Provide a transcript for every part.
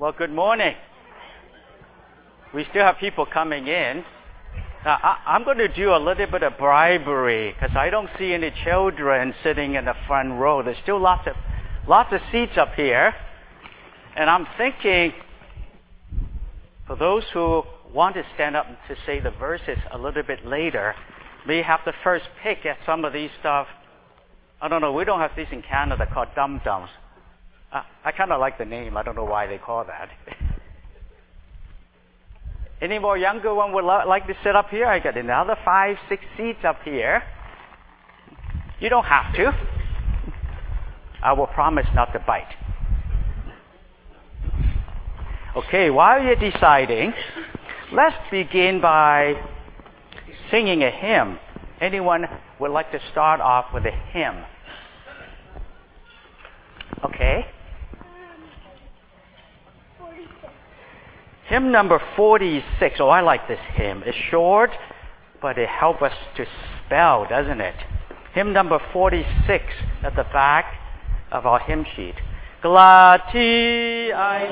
Well, good morning. We still have people coming in. Now, I'm going to do a little bit of bribery because I don't see any children sitting in the front row. There's still lots of seats up here. And I'm thinking, for those who want to stand up to say the verses a little bit later, may have the first pick at some of these stuff. I don't know, we don't have these in Canada called dum-dums. I kind of like the name. I don't know why they call that. Any more younger one would like to sit up here? I got another 5, 6 seats up here. You don't have to. I will promise not to bite. Okay, while you're deciding, let's begin by singing a hymn. Anyone would like to start off with a hymn? Okay. Hymn number 46. Oh, I like this hymn. It's short, but it helps us to spell, doesn't it? Hymn number 46 at the back of our hymn sheet. Glati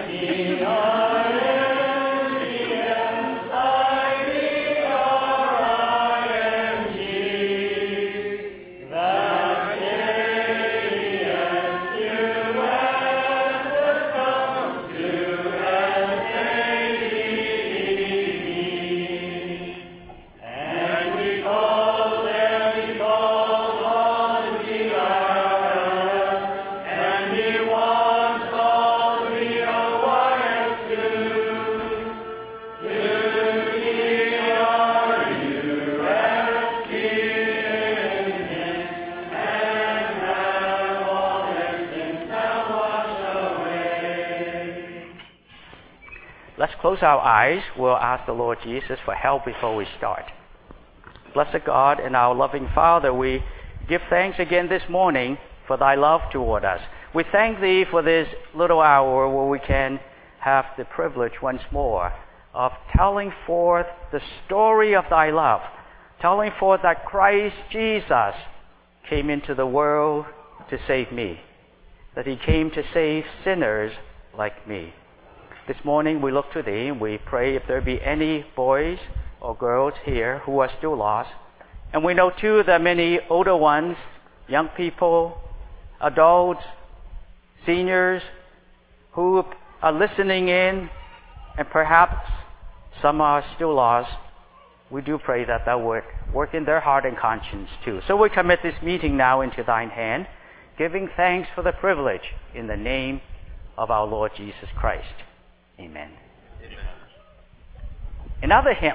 Let's close our eyes. We'll ask the Lord Jesus for help before we start. Blessed God and our loving Father, we give thanks again this morning for thy love toward us. We thank thee for this little hour where we can have the privilege once more of telling forth the story of thy love, telling forth that Christ Jesus came into the world to save me, that he came to save sinners like me. This morning we look to thee and we pray if there be any boys or girls here who are still lost. And we know too that many older ones, young people, adults, seniors who are listening in, and perhaps some are still lost. We do pray that thou would work in their heart and conscience too. So we commit this meeting now into thine hand, giving thanks for the privilege in the name of our Lord Jesus Christ. Amen. Amen. Another hymn.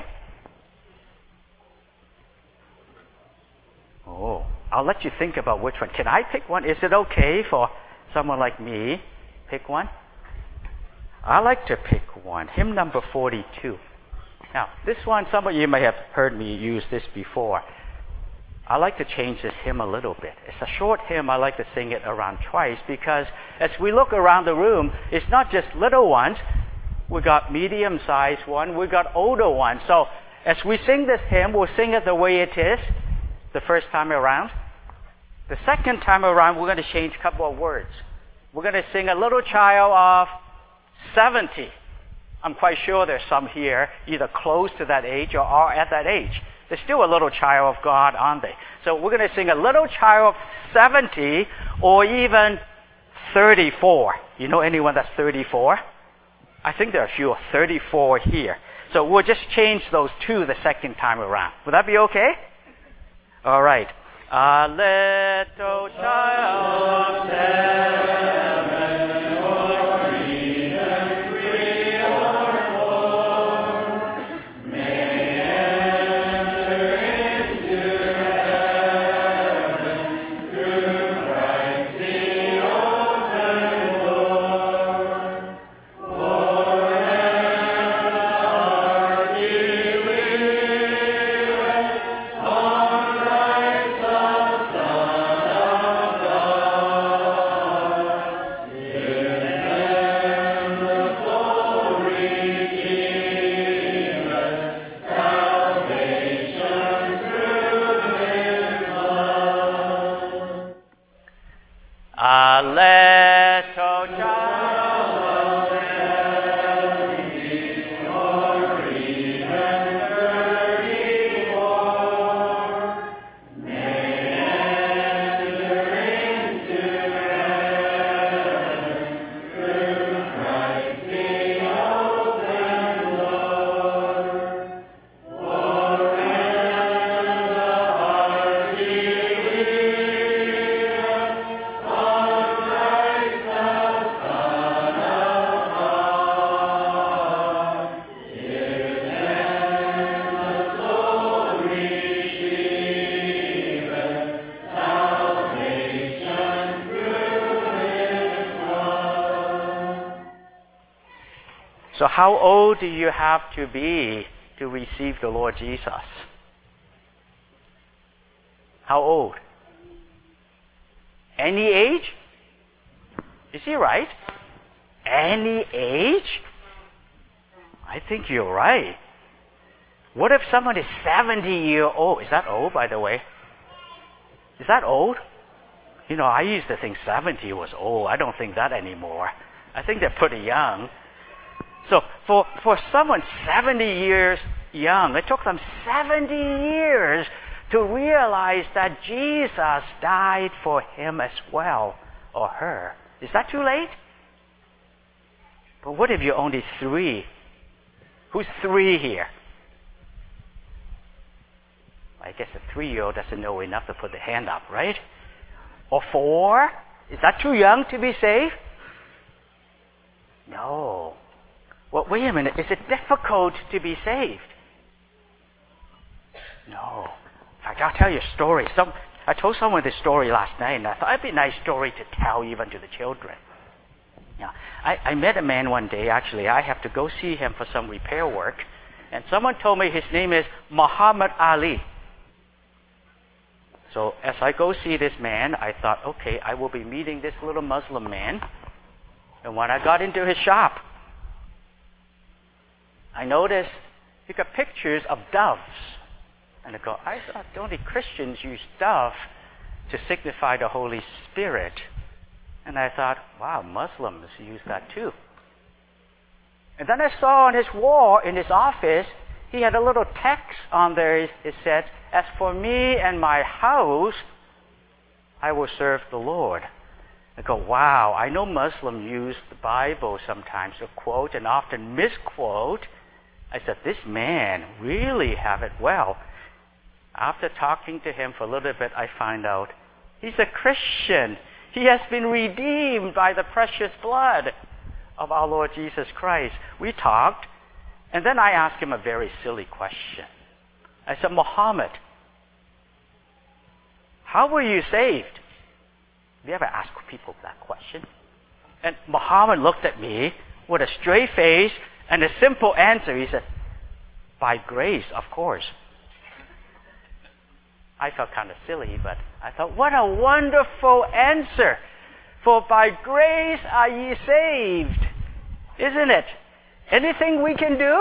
Oh, I'll let you think about which one. Can I pick one? Is it okay for someone like me pick one? I like to pick one. Hymn number 42. Now, this one, some of you may have heard me use this before. I like to change this hymn a little bit. It's a short hymn. I like to sing it around twice because as we look around the room, it's not just little ones. We got medium-sized one. We got older ones. So as we sing this hymn, we'll sing it the way it is the first time around. The second time around, we're going to change a couple of words. We're going to sing a little child of 70. I'm quite sure there's some here either close to that age or are at that age. They're still a little child of God, aren't they? So we're going to sing a little child of 70 or even 34. You know anyone that's 34? I think there are a few 34 here. So we'll just change those two the second time around. Would that be okay? All right. A little child of 7. A little child of 7. So how old do you have to be to receive the Lord Jesus? How old? Any age? Is he right? Any age? I think you're right. What if someone is 70 years old? Is that old, by the way? Is that old? You know, I used to think 70 was old. I don't think that anymore. I think they're pretty young. So for someone 70 years young, it took them 70 years to realize that Jesus died for him as well, or her. Is that too late? But what if you're only 3? Who's 3 here? I guess a 3-year-old doesn't know enough to put the hand up, right? Or 4? Is that too young to be saved? No. Well, wait a minute. Is it difficult to be saved? No. In fact, I'll tell you a story. I told someone this story last night, and I thought it'd be a nice story to tell even to the children. Yeah, I met a man one day, actually. I have to go see him for some repair work. And someone told me his name is Muhammad Ali. So as I go see this man, I thought, okay, I will be meeting this little Muslim man. And when I got into his shop, I noticed he got pictures of doves. And I go, I thought only Christians use dove to signify the Holy Spirit. And I thought, wow, Muslims use that too. And then I saw on his wall in his office, he had a little text on there. It said, as for me and my house, I will serve the Lord. I go, wow, I know Muslims use the Bible sometimes to quote and often misquote. I said, this man really have it well. After talking to him for a little bit, I find out he's a Christian. He has been redeemed by the precious blood of our Lord Jesus Christ. We talked, and then I asked him a very silly question. I said, Muhammad, how were you saved? Have you ever asked people that question? And Muhammad looked at me with a straight face and a simple answer. He said, by grace, of course. I felt kind of silly, but I thought, what a wonderful answer. For by grace are ye saved. Isn't it? Anything we can do?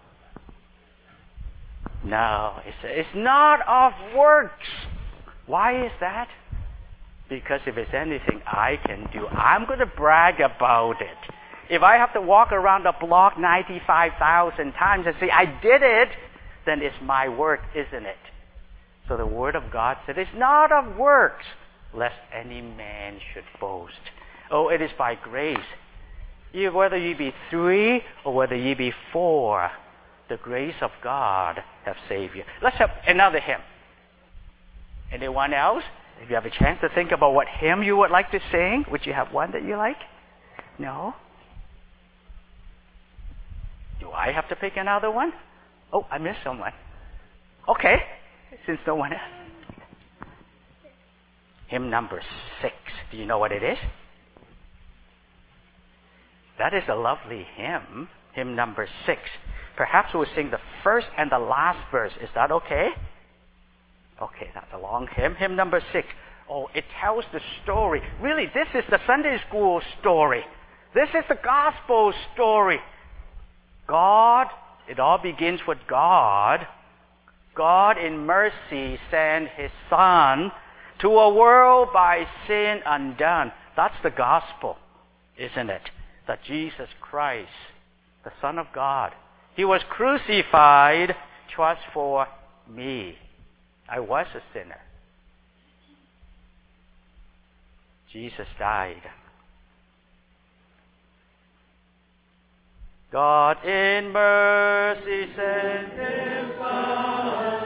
No, it's not of works. Why is that? Because if it's anything I can do, I'm going to brag about it. If I have to walk around the block 95,000 times and say, I did it, then it's my work, isn't it? So the Word of God said, it's not of works, lest any man should boast. Oh, it is by grace. Whether you be 3 or whether you be 4, the grace of God have saved you. Let's have another hymn. Anyone else? If you have a chance to think about what hymn you would like to sing, would you have one that you like? No? Do I have to pick another one? Oh, I missed someone. Okay, since no one else. Hymn number 6. Do you know what it is? That is a lovely hymn. Hymn number 6. Perhaps we'll sing the first and the last verse. Is that okay? Okay, that's a long hymn. Hymn number 6. Oh, it tells the story. Really, this is the Sunday school story. This is the gospel story. God, it all begins with God. God in mercy sent His Son to a world by sin undone. That's the gospel, isn't it? That Jesus Christ, the Son of God, He was crucified just for me. I was a sinner. Jesus died. God in mercy sent His Son.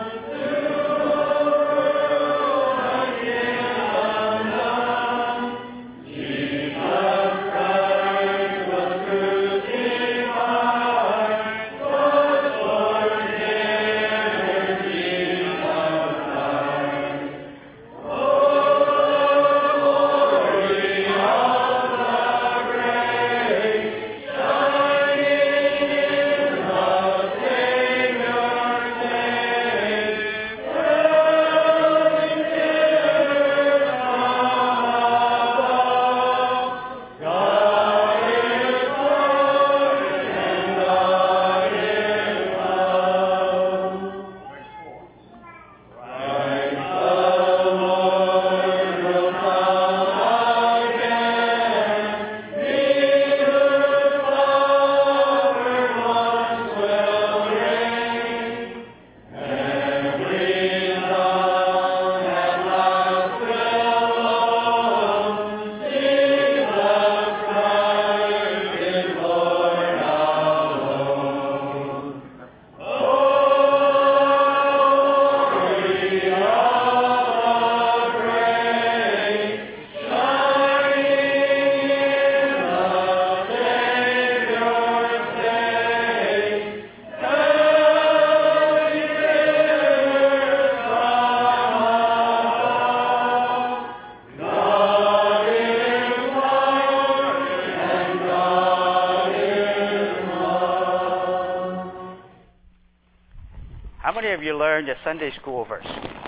many of you learned a Sunday school verse?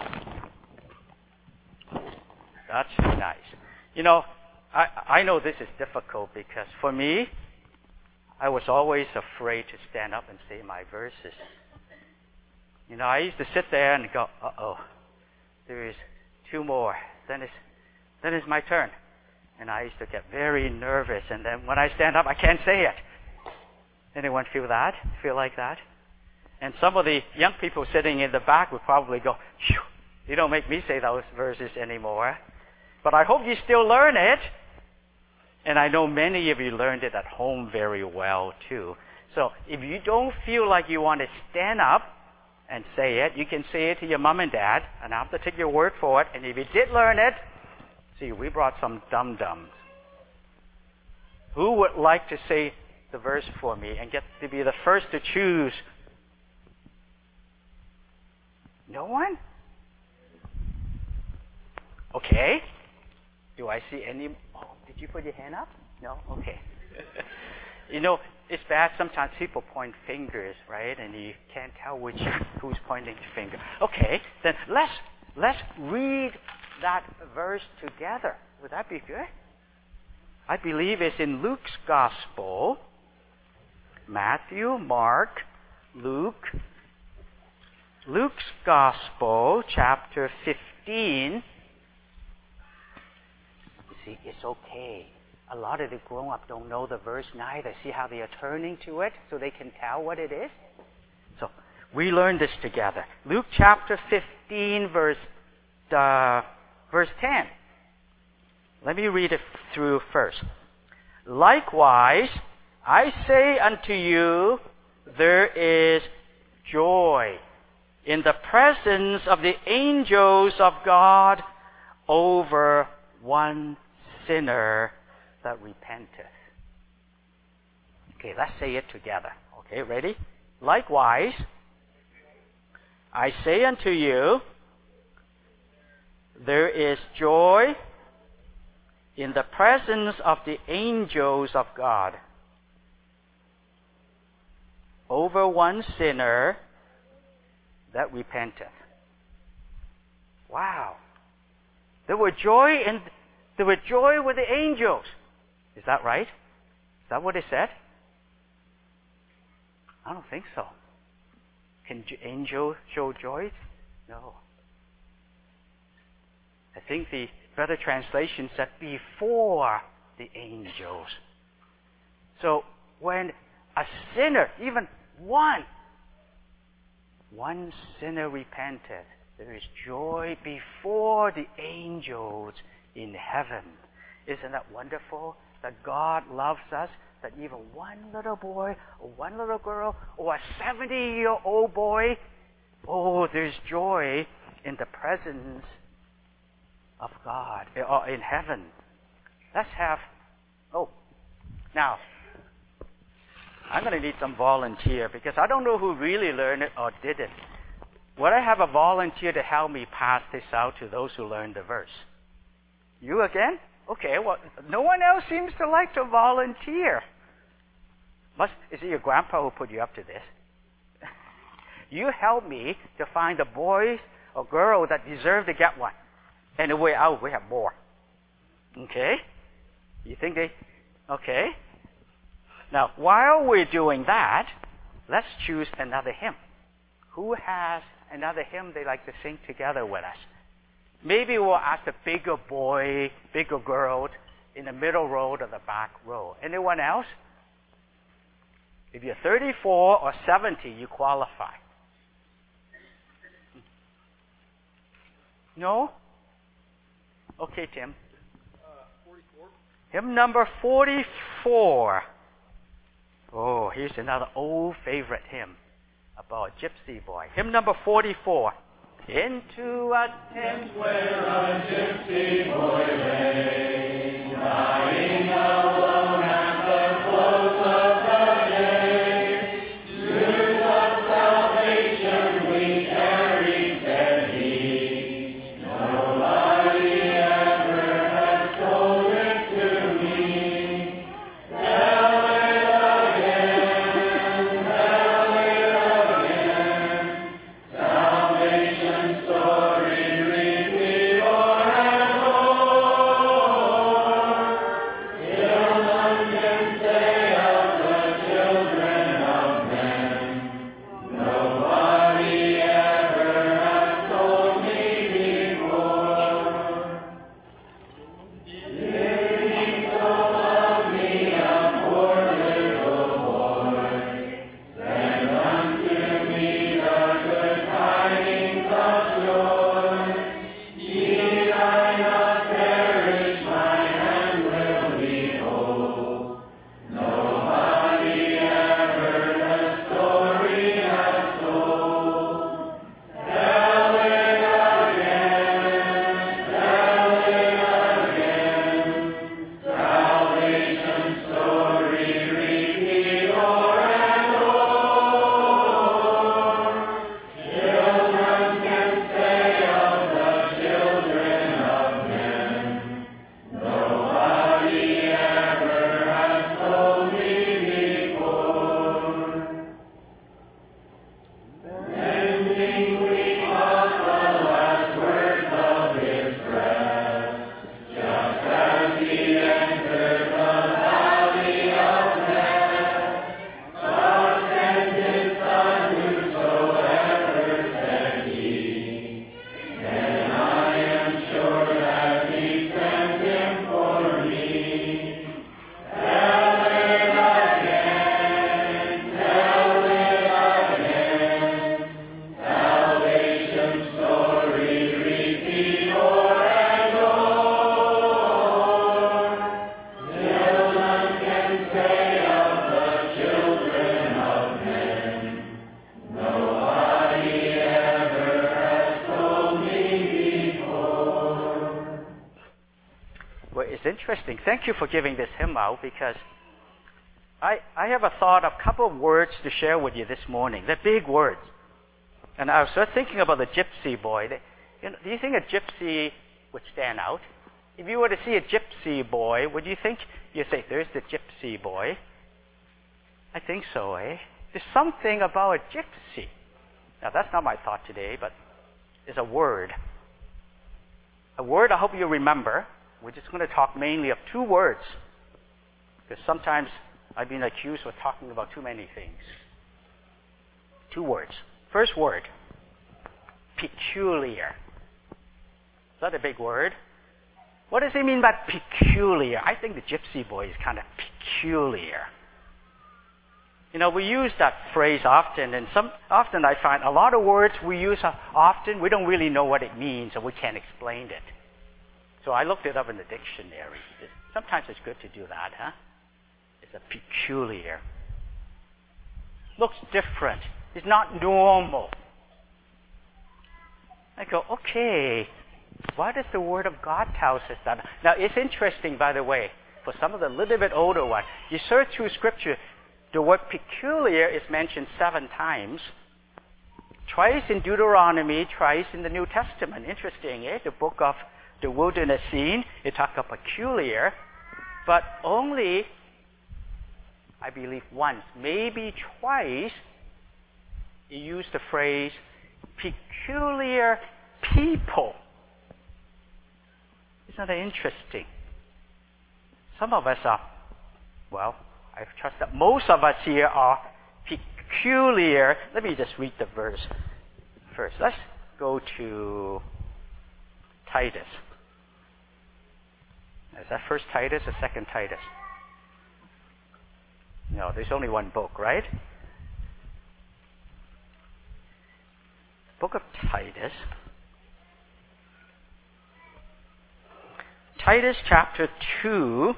That's nice. You know, I know this is difficult because for me, I was always afraid to stand up and say my verses. You know, I used to sit there and go, uh-oh, there is 2 more. Then it's my turn. And I used to get very nervous. And then when I stand up, I can't say it. Anyone feel that? Feel like that? And some of the young people sitting in the back would probably go, phew, you don't make me say those verses anymore. But I hope you still learn it. And I know many of you learned it at home very well too. So if you don't feel like you want to stand up and say it, you can say it to your mom and dad, and I have to take your word for it. And if you did learn it, see, we brought some dum-dums. Who would like to say the verse for me and get to be the first to choose? No one? Okay. Do I see any? Oh, did you put your hand up? No? Okay. You know, it's bad sometimes people point fingers, right? And you can't tell who's pointing the finger. Okay, then let's read that verse together. Would that be good? I believe it's in Luke's Gospel. Matthew, Mark, Luke. Luke's Gospel, chapter 15. You see, it's okay. A lot of the grown-up don't know the verse neither. See how they are turning to it so they can tell what it is? So, we learn this together. Luke chapter 15, verse 10. Let me read it through first. Likewise, I say unto you, there is joy in the presence of the angels of God over one sinner that repenteth. Okay, let's say it together. Okay, ready? Likewise, I say unto you, there is joy in the presence of the angels of God over one sinner that repenteth. Wow. There was joy with the angels. Is that right? Is that what it said? I don't think so. Can angels show joy? No. I think the better translation said before the angels. So when a sinner, even one sinner repented, there is joy before the angels in heaven. Isn't that wonderful? That God loves us, that even one little boy or one little girl or a 70-year-old boy, oh, there's joy in the presence of God in heaven. Let's have, now, I'm going to need some volunteer because I don't know who really learned it or did it. Would I have a volunteer to help me pass this out to those who learned the verse? You again? Okay, well, no one else seems to like to volunteer. Is it your grandpa who put you up to this? You help me to find the boys or girls that deserve to get one. And the way out, we have more. Okay? You think okay? Now, while we're doing that, let's choose another hymn. Who has another hymn they like to sing together with us? Maybe we'll ask the bigger boy, bigger girls in the middle row or the back row. Anyone else? If you're 34 or 70, you qualify. No? Okay, Tim. 44. Hymn number 44. Oh, here's another old favorite hymn about a gypsy boy. Hymn number 44. Into a tent where a gypsy boy lay, lying alone at the close of the day. News of salvation we carry, said he. Nobody ever has told it to me. Tell it again, tell it again. Well, it's interesting. Thank you for giving this hymn out, because I have a thought of a couple of words to share with you this morning. They're big words. And I was just thinking about the gypsy boy. Do you think a gypsy would stand out? If you were to see a gypsy boy, would you think, you say, there's the gypsy boy? I think so, eh? There's something about a gypsy. Now, that's not my thought today, but it's a word. A word I hope you remember. We're just going to talk mainly of two words, because sometimes I've been accused of talking about too many things. Two words. First word, peculiar. Is that a big word? What does it mean by peculiar? I think the gypsy boy is kind of peculiar. We use that phrase often, and often I find a lot of words we use often, we don't really know what it means, or we can't explain it. So I looked it up in the dictionary. Sometimes it's good to do that, huh? It's a peculiar. Looks different. It's not normal. I go, okay, why does the Word of God tell us that? Now, it's interesting, by the way, for some of the little bit older ones, you search through Scripture, the word peculiar is mentioned 7 times. Twice in Deuteronomy, twice in the New Testament. Interesting, eh? The book of the wilderness scene, it talks about peculiar, but only, I believe, once, maybe twice, he used the phrase peculiar people. Isn't that interesting? Some of us are, well, I trust that most of us here are peculiar. Let me just read the verse first. Let's go to Titus. Is that first Titus or second Titus? No, there's only one book, right? Book of Titus. Titus chapter 2.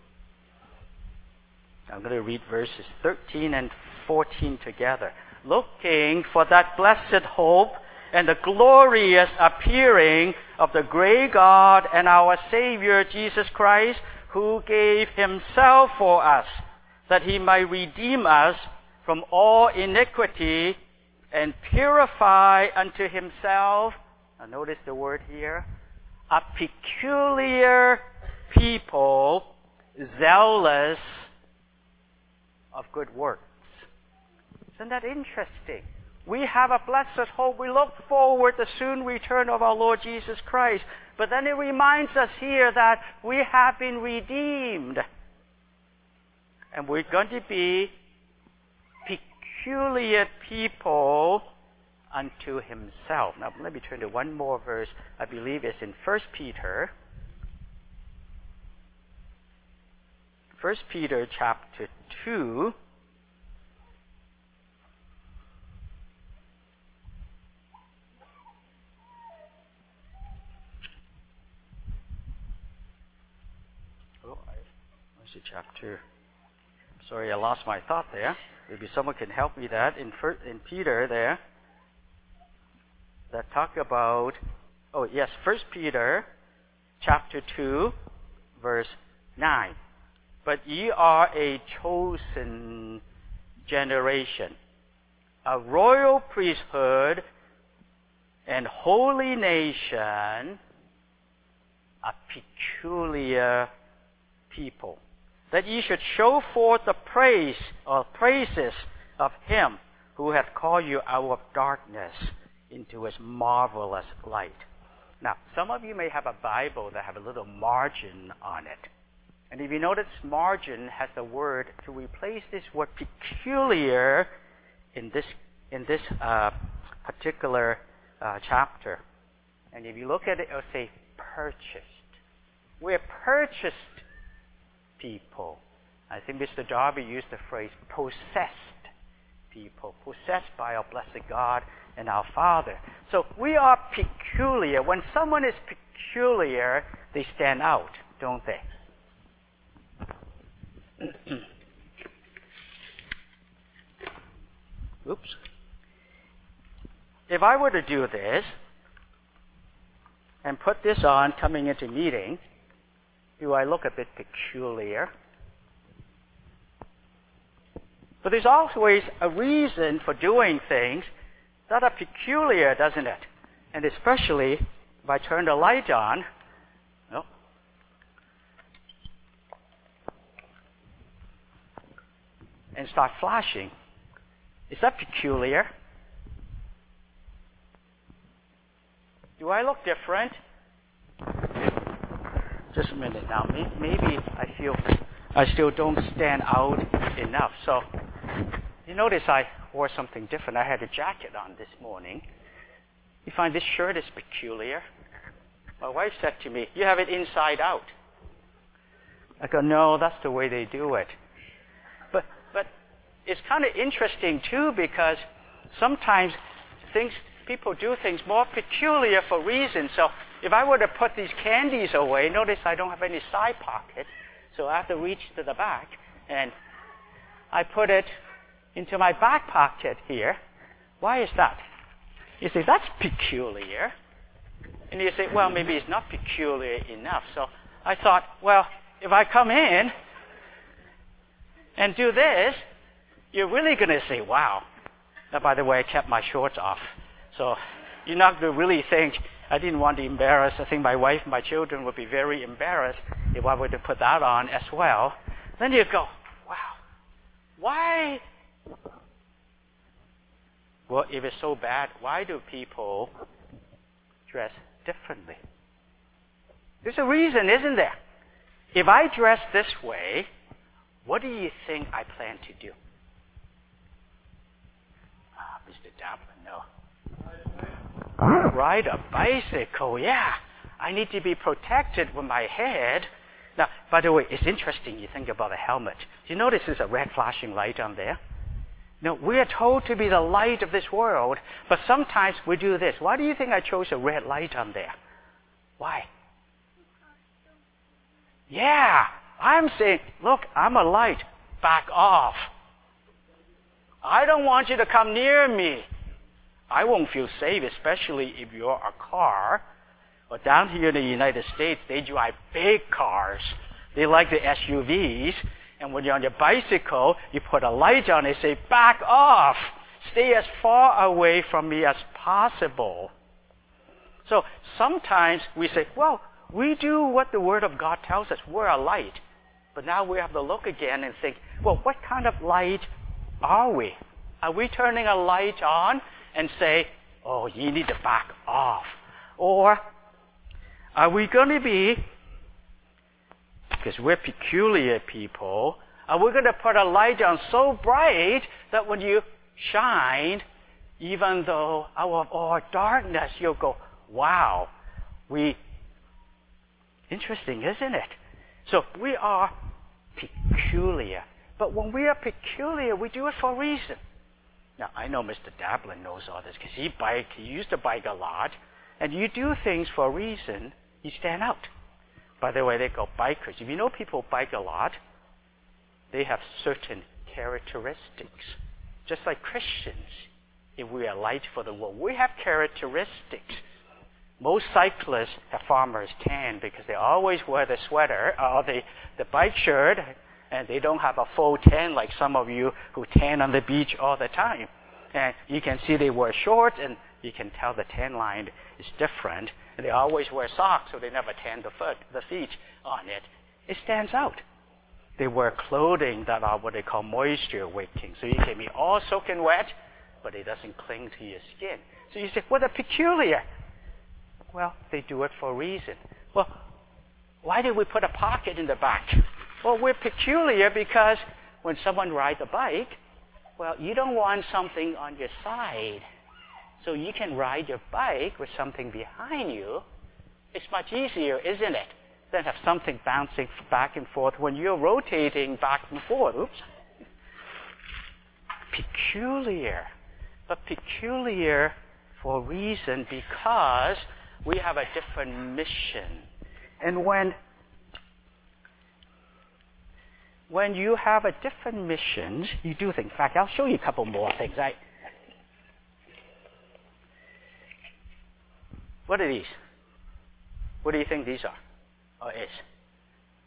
I'm going to read verses 13 and 14 together. Looking for that blessed hope and the glorious appearing of the great God and our Savior Jesus Christ, who gave himself for us, that he might redeem us from all iniquity and purify unto himself, now notice the word here, a peculiar people, zealous of good works. Isn't that interesting? We have a blessed hope. We look forward to the soon return of our Lord Jesus Christ. But then it reminds us here that we have been redeemed. And we're going to be peculiar people unto himself. Now, let me turn to one more verse. I believe it's in 1 Peter. 1 Peter chapter 2. Where's the chapter? Sorry, I lost my thought there. Maybe someone can help me that. In Peter there, that talk about, 1 Peter chapter 2, verse 9. But ye are a chosen generation, a royal priesthood, and holy nation, a peculiar people, that ye should show forth the praises of him who hath called you out of darkness into his marvelous light. Now, some of you may have a Bible that have a little margin on it. And if you notice, margin has the word to replace this word peculiar in this particular chapter. And if you look at it, it'll say purchased. We're purchased people. I think Mr. Darby used the phrase possessed people, possessed by our blessed God and our Father. So we are peculiar. When someone is peculiar, they stand out, don't they? Oops. If I were to do this and put this on coming into meeting, do I look a bit peculiar? But there's always a reason for doing things that are peculiar, doesn't it? And especially if I turn the light on, no, and start flashing. Is that peculiar? Do I look different? Just a minute now. Maybe I feel I still don't stand out enough. So, you notice I wore something different. I had a jacket on this morning. You find this shirt is peculiar? My wife said to me, "You have it inside out." I go, "No, that's the way they do it." But it's kind of interesting too, because sometimes people do things more peculiar for reasons. So if I were to put these candies away, notice I don't have any side pocket, so I have to reach to the back, and I put it into my back pocket here. Why is that? You say, that's peculiar. And you say, well, maybe it's not peculiar enough. So I thought, well, if I come in and do this, you're really going to say, wow. Now, by the way, I kept my shorts off. So you're not going to really think, I didn't want to embarrass. I think my wife and my children would be very embarrassed if I were to put that on as well. Then you go, wow, why? Well, if it's so bad, why do people dress differently? There's a reason, isn't there? If I dress this way, what do you think I plan to do? Mr. Dablin, no. Ride a bicycle, yeah. I need to be protected with my head. Now, by the way, it's interesting you think about a helmet. Do you notice there's a red flashing light on there? No, we are told to be the light of this world, but sometimes we do this. Why do you think I chose a red light on there? Why? Yeah, I'm saying, look, I'm a light. Back off. I don't want you to come near me. I won't feel safe, especially if you're a car. But down here in the United States, they drive big cars. They like the SUVs. And when you're on your bicycle, you put a light on it, say, back off. Stay as far away from me as possible. So sometimes we say, well, we do what the Word of God tells us. We're a light. But now we have to look again and think, well, what kind of light are we? Are we turning a light on and say, oh, you need to back off? Or are we going to be, because we're peculiar people, are we going to put a light on so bright that when you shine, even though out of all darkness, you'll go, wow, interesting, isn't it? So we are peculiar. But when we are peculiar, we do it for a reason. Now, I know Mr. Dablin knows all this because he used to bike a lot. And you do things for a reason, you stand out. By the way, they call bikers. If you know people bike a lot, they have certain characteristics. Just like Christians, if we are light for the world, we have characteristics. Most cyclists have farmer's tan because they always wear the sweater or the bike shirt, and they don't have a full tan like some of you who tan on the beach all the time. And you can see they wear shorts, and you can tell the tan line is different. And they always wear socks, so they never tan the feet on it. It stands out. They wear clothing that are what they call moisture wicking. So you can be all soaking wet, but it doesn't cling to your skin. So you say, well, they're peculiar. Well, they do it for a reason. Well, why did we put a pocket in the back? Well, we're peculiar because when someone rides a bike, well, you don't want something on your side. So you can ride your bike with something behind you. It's much easier, isn't it, than have something bouncing back and forth when you're rotating back and forth. Oops. Peculiar. But peculiar for a reason, because we have a different mission. And when you have a different mission, you do things. In fact, I'll show you a couple more things. What are these? What do you think these are? Or is?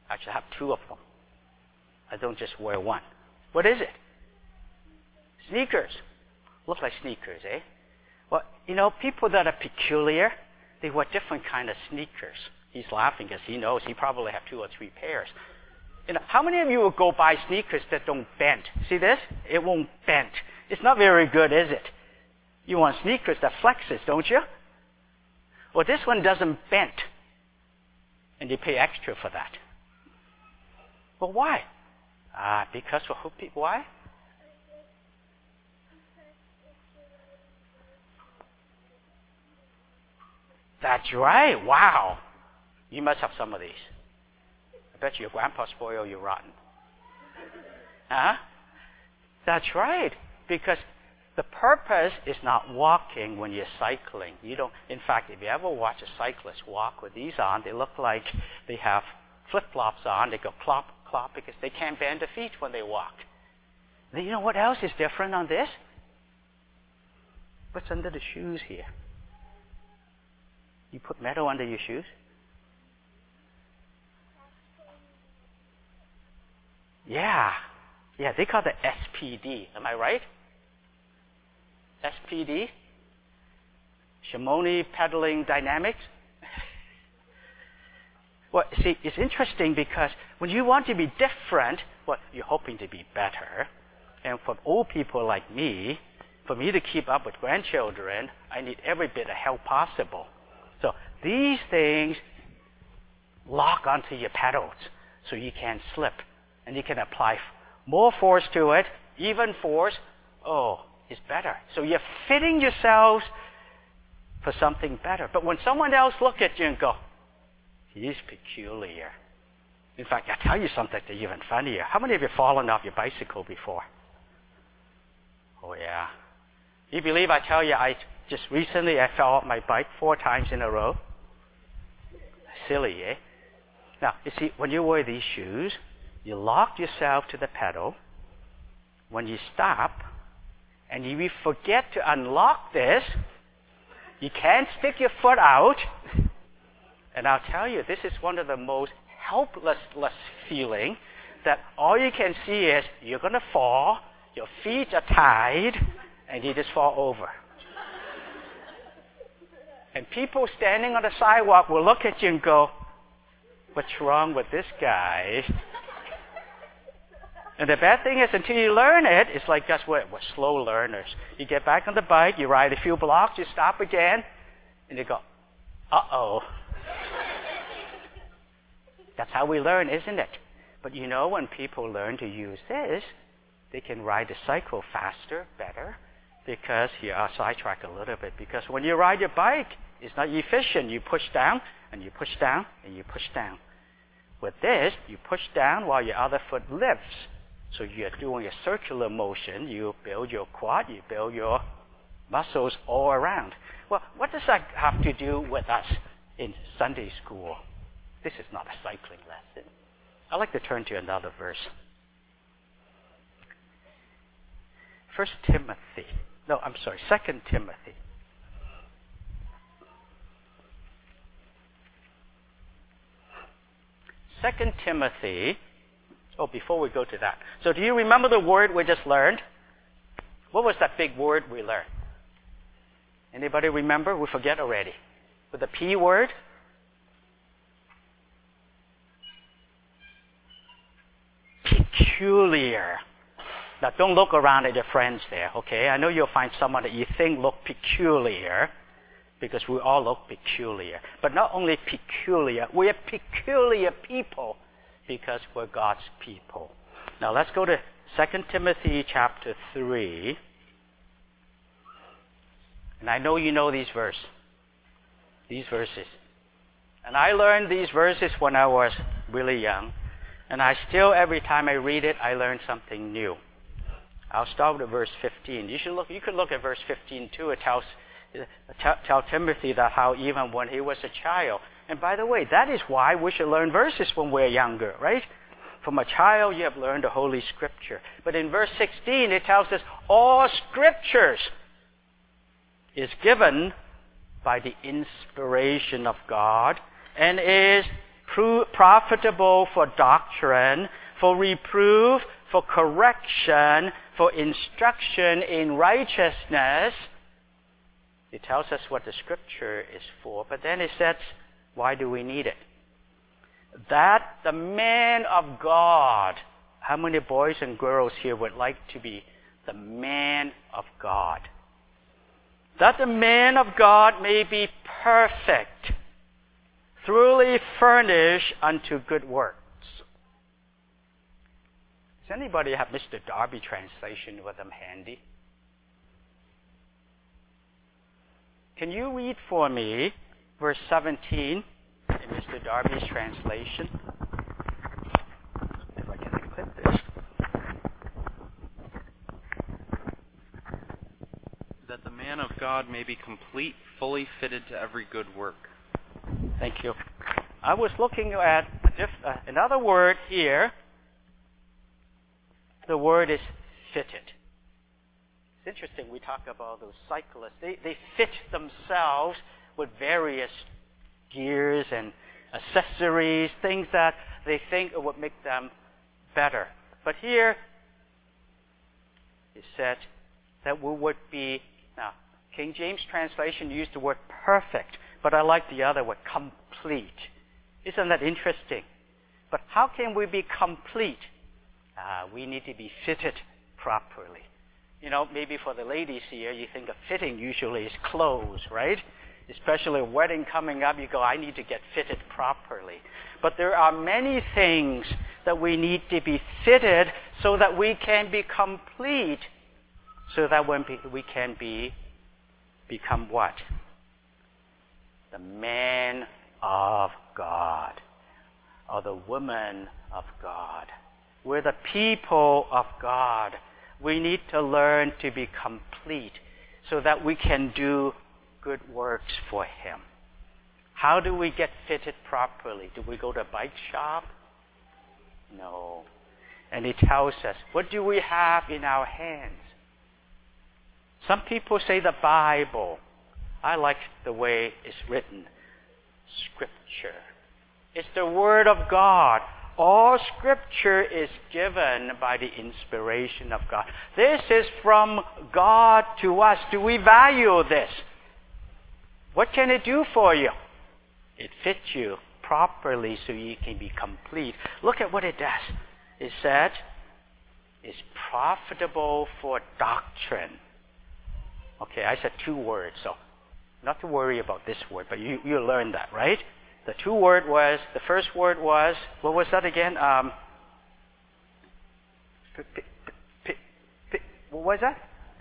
I should have two of them. I don't just wear one. What is it? Sneakers. Look like sneakers, eh? Well, people that are peculiar, they wear different kind of sneakers. He's laughing because he knows he probably have 2 or 3 pairs. How many of you will go buy sneakers that don't bend? See this? It won't bend. It's not very good, is it? You want sneakers that flexes, don't you? Well, this one doesn't bend. And you pay extra for that. Well, why? Because for who people? Why? That's right. Wow. You must have some of these. I bet your grandpa spoiled you rotten. Huh? That's right. Because the purpose is not walking when you're cycling. In fact, if you ever watch a cyclist walk with these on, they look like they have flip-flops on. They go clop, clop because they can't bend their feet when they walk. Then you know what else is different on this? What's under the shoes here? You put metal under your shoes? Yeah, they call it SPD. Am I right? SPD? Shimoni Pedaling Dynamics? Well, see, it's interesting because when you want to be different, you're hoping to be better. And for old people like me, for me to keep up with grandchildren, I need every bit of help possible. So these things lock onto your pedals so you can't slip. And you can apply more force to it, even force. It's better. So you're fitting yourselves for something better. But when someone else look at you and go, he's peculiar. In fact, I'll tell you something that's even funnier. How many of you have fallen off your bicycle before? Oh, yeah. You believe I tell you just recently I fell off my bike 4 times in a row? Silly, eh? Now, you see, when you wear these shoes, you lock yourself to the pedal. When you stop, and if you forget to unlock this, you can't stick your foot out. And I'll tell you, this is one of the most helpless feeling that all you can see is you're going to fall, your feet are tied, and you just fall over. And people standing on the sidewalk will look at you and go, what's wrong with this guy? And the bad thing is, until you learn it, it's like, guess what? We're slow learners. You get back on the bike, you ride a few blocks, you stop again, and you go, uh-oh. That's how we learn, isn't it? But when people learn to use this, they can ride the cycle faster, better, because here, I'll sidetrack a little bit, because when you ride your bike, it's not efficient. You push down, and you push down, and you push down. With this, you push down while your other foot lifts. So you're doing a circular motion. You build your quad, you build your muscles all around. Well, what does that have to do with us in Sunday school? This is not a cycling lesson. I'd like to turn to another verse. 2 Timothy. 2 Timothy. Before we go to that. So do you remember the word we just learned? What was that big word we learned? Anybody remember? We forget already. With the P word? Peculiar. Now don't look around at your friends there, okay? I know you'll find someone that you think look peculiar, because we all look peculiar. But not only peculiar, we are peculiar people because we're God's people. Now let's go to 2 Timothy chapter 3. And I know you know these verses. And I learned these verses when I was really young. And I still, every time I read it, I learn something new. I'll start with verse 15. You could look at verse 15 too. It tell Timothy that how even when he was a child. And by the way, that is why we should learn verses when we're younger, right? From a child, you have learned the Holy Scripture. But in verse 16, it tells us all Scriptures is given by the inspiration of God and is profitable for doctrine, for reproof, for correction, for instruction in righteousness. It tells us what the Scripture is for, but then it says, why do we need it? That the man of God, how many boys and girls here would like to be the man of God? That the man of God may be perfect, thoroughly furnished unto good works. Does anybody have Mr. Darby translation with them handy? Can you read for me verse 17 in Mr. Darby's translation? If I can clip this. That the man of God may be complete, fully fitted to every good work. Thank you. I was looking at another word here. The word is fitted. It's interesting, we talk about those cyclists. They fit themselves with various gears and accessories, things that they think would make them better. But here, it said that we would be, now, King James translation used the word perfect, but I like the other word, complete. Isn't that interesting? But how can we be complete? We need to be fitted properly. You know, maybe for the ladies here, you think of fitting usually is clothes, right? Especially a wedding coming up, you go, I need to get fitted properly. But there are many things that we need to be fitted so that we can be complete, so that when we can become what? The man of God, or the woman of God. We're the people of God. We need to learn to be complete so that we can do good works for Him. How do we get fitted properly? Do we go to a bike shop? No. And He tells us, what do we have in our hands? Some people say the Bible. I like the way it's written. Scripture. It's the Word of God. All Scripture is given by the inspiration of God. This is from God to us. Do we value this? What can it do for you? It fits you properly so you can be complete. Look at what it does. It said, it's profitable for doctrine. Okay, I said two words, so not to worry about this word, but you learned that, right? The first word was, what was that again? What was that?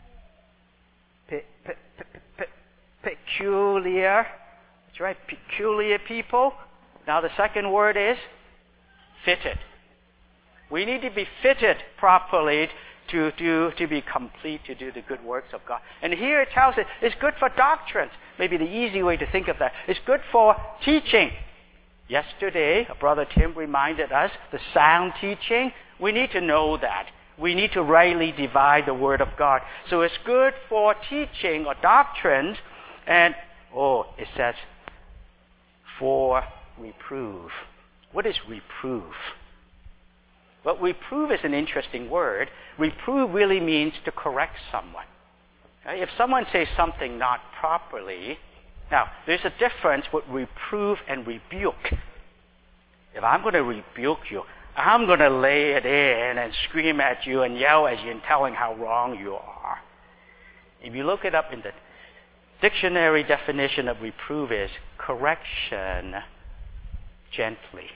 Peculiar. That's right, peculiar people. Now the second word is fitted. We need to be fitted properly to be complete, to do the good works of God. And here it tells us it's good for doctrines. Maybe the easy way to think of that. It's good for teaching. Yesterday, Brother Tim reminded us the sound teaching. We need to know that. We need to rightly divide the Word of God. So it's good for teaching or doctrines. And, it says, for reproof. What is reproof? Well, reproof is an interesting word. Reproof really means to correct someone. Okay? If someone says something not properly, now, there's a difference with reproof and rebuke. If I'm going to rebuke you, I'm going to lay it in and scream at you and yell at you and telling how wrong you are. If you look it up in the dictionary definition of reproof is correction gently.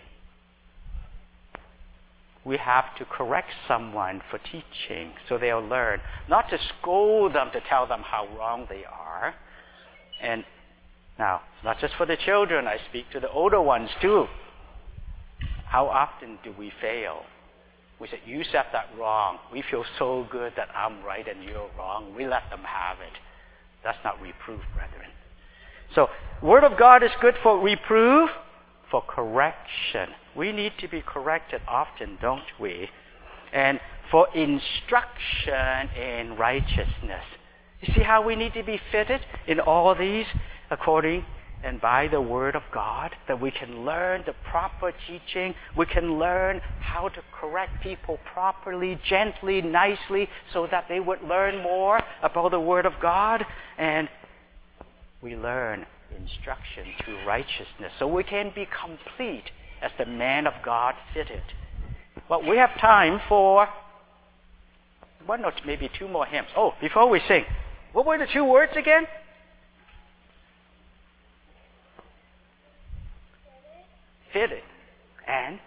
We have to correct someone for teaching so they'll learn. Not to scold them to tell them how wrong they are. And now, not just for the children, I speak to the older ones too. How often do we fail? We say, you said that wrong. We feel so good that I'm right and you're wrong. We let them have it. That's not reproof, brethren. So, Word of God is good for reproof, for correction. We need to be corrected often, don't we? And for instruction in righteousness. You see how we need to be fitted in all these according and by the Word of God, that we can learn the proper teaching. We can learn how to correct people properly, gently, nicely, so that they would learn more about the Word of God. And we learn instruction through righteousness, so we can be complete as the man of God fitted. Well, we have time for one or maybe two more hymns. Oh, before we sing, what were the two words again? Fitted and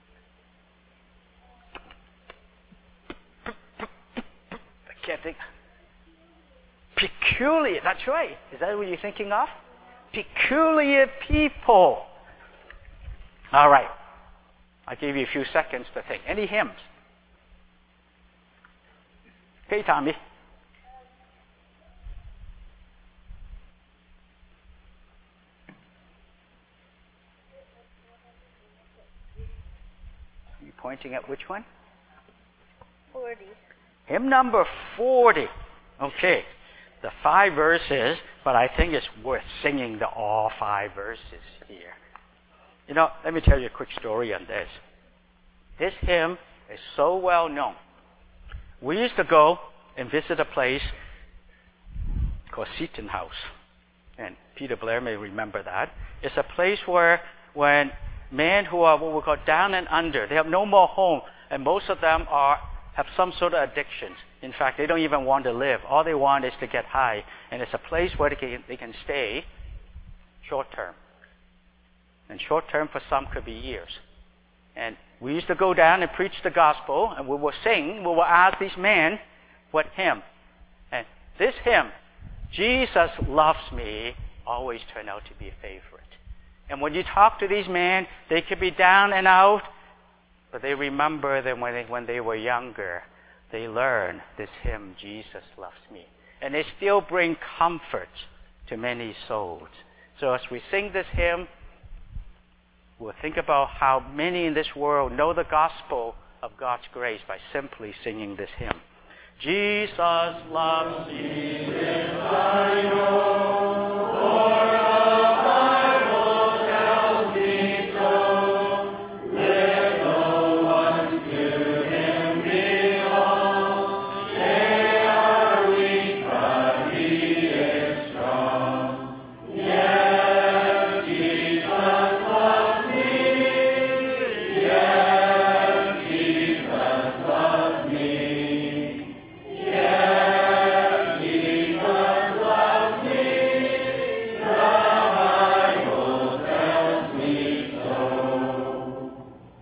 I can't think. Peculiar. That's right. Is that what you're thinking of? Peculiar people. All right. I'll give you a few seconds to think. Any hymns? Okay, Tommy. Are you pointing at which one? 40. Hymn number 40. Okay. The 5 verses, but I think it's worth singing all 5 verses here. You know, let me tell you a quick story on this. This hymn is so well known. We used to go and visit a place called Seton House. And Peter Blair may remember that. It's a place where when men who are what we call down and under, they have no more home, and most of them have some sort of addictions. In fact, they don't even want to live. All they want is to get high. And it's a place where they can stay short term. And short term for some could be years. And we used to go down and preach the gospel, and we will sing. We will ask these men what hymn. And this hymn, Jesus Loves Me, always turned out to be a favorite. And when you talk to these men, they could be down and out, but they remember that when they were younger, they learned this hymn, Jesus Loves Me. And they still bring comfort to many souls. So as we sing this hymn, we'll think about how many in this world know the gospel of God's grace by simply singing this hymn. Jesus loves me, this I know, for the Bible tells me so. Let no one to him belong. They are weak, but he is strong. Yes, Jesus loves me. Yes, Jesus loves me. Yes, Jesus loves me. The Bible tells me so.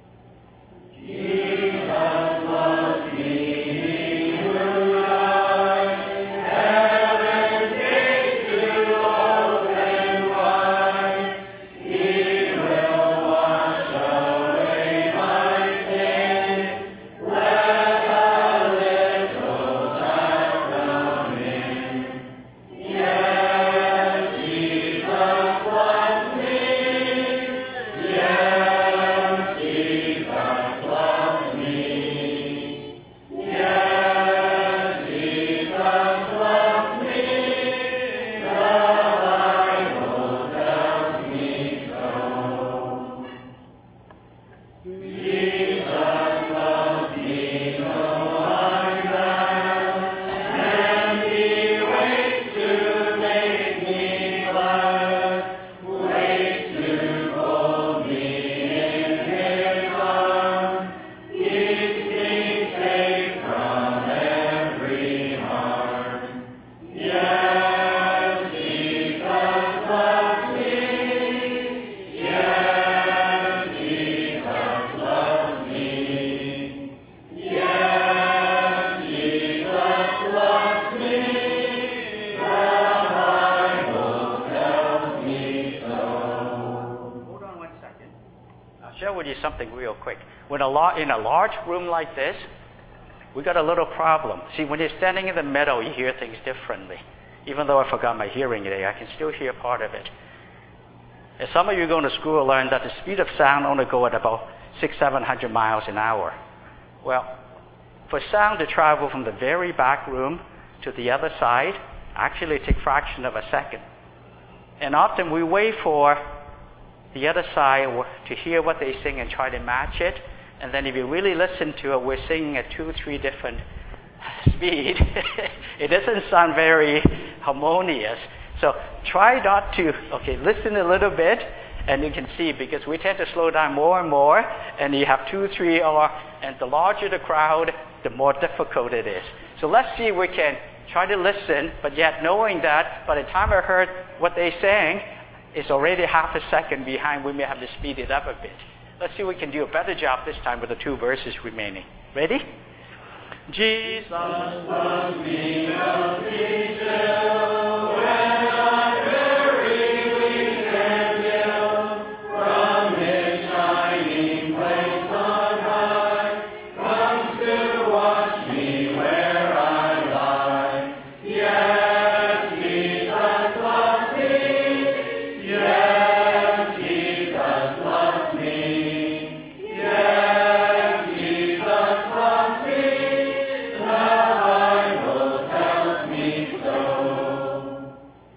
Jesus loves me. Who died, heaven's gates to open wide. He will wash away my sin. Let a little child come in. Yes, Jesus loves me. Yes, Jesus loves me. Yes, Jesus loves me. The Bible tells me so. Jesus loves me, no I'm glad, and he waits to make me glad, waits to hold me in his arms, keeps me safe from every harm. Yes, Jesus loves me. Yes, Jesus loves me. Yes, Jesus loves me. The Bible tells me so. Hold on 1 second. I'll share with you something real quick. In a large room like this, we got a little problem. See, when you're standing in the middle, you hear things differently. Even though I forgot my hearing aid, I can still hear part of it. And some of you going to school learn that the speed of sound only go at about 600-700 miles an hour. Well, for sound to travel from the very back room to the other side, actually take a fraction of a second. And often we wait for the other side to hear what they sing and try to match it. And then if you really listen to it, we're singing at 2-3 different speed. It doesn't sound very harmonious. So try not to, listen a little bit, and you can see, because we tend to slow down more and more, and you have 2, 3, and the larger the crowd, the more difficult it is. So let's see if we can try to listen, but yet knowing that by the time I heard what they sang, it's already half a second behind. We may have to speed it up a bit. Let's see if we can do a better job this time with the 2 verses remaining. Ready? Jesus loves me, a teacher, when I'm very weak and ill, from his shining place on high, comes to wash me where I lie. Yes, Jesus loves me. Yes, Jesus loves me. Yes, Jesus loves me. The Bible tells me so.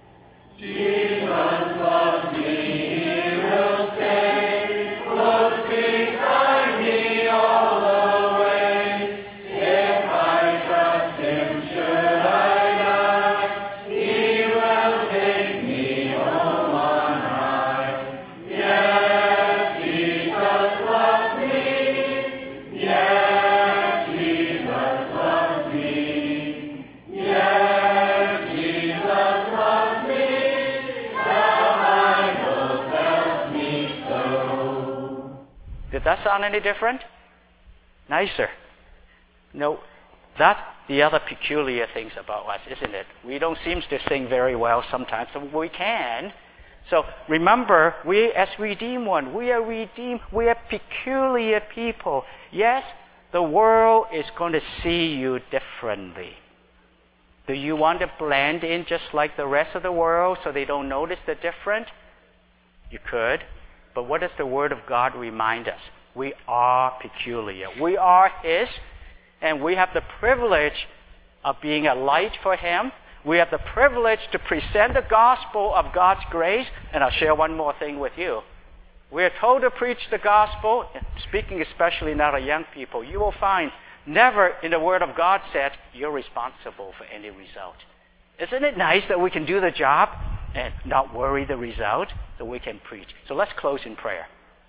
Jesus loves me, He will stay close beside me all the way. If I trust Him, should I die, He will take me home on high. Yes, Jesus loves me. Yes, Jesus loves me. Yes, Jesus loves me. The Bible tells me so. Did that sound any different? Nicer? No, that's the other peculiar things about us, isn't it? We don't seem to sing very well sometimes, so we can. So remember, we as redeemed one, we are redeemed, we are peculiar people. Yes, the world is going to see you differently. Do you want to blend in just like the rest of the world so they don't notice the difference? You could. But what does the Word of God remind us? We are peculiar. We are His, and we have the privilege of being a light for Him. We have the privilege to present the gospel of God's grace. And I'll share one more thing with you. We are told to preach the gospel, speaking especially now to young people. You will find never in the Word of God said you're responsible for any result. Isn't it nice that we can do the job and not worry the result so we can preach? So let's close in prayer.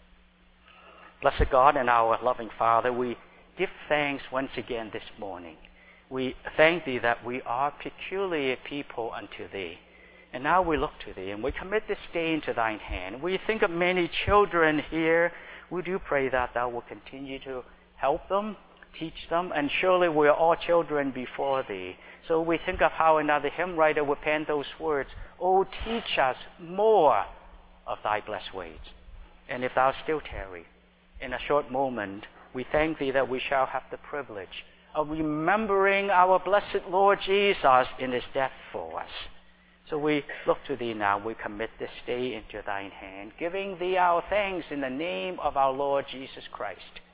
Blessed God and our loving Father, we give thanks once again this morning. We thank Thee that we are peculiar people unto Thee. And now we look to Thee, and we commit this day into Thine hand. We think of many children here. We do pray that Thou will continue to help them, teach them, and surely we are all children before Thee. So we think of how another hymn writer would pen those words, "Oh, teach us more of Thy blessed ways. And if Thou still tarry, in a short moment, we thank Thee that we shall have the privilege of remembering our blessed Lord Jesus in His death for us. So we look to Thee now. We commit this day into Thine hand, giving Thee our thanks in the name of our Lord Jesus Christ.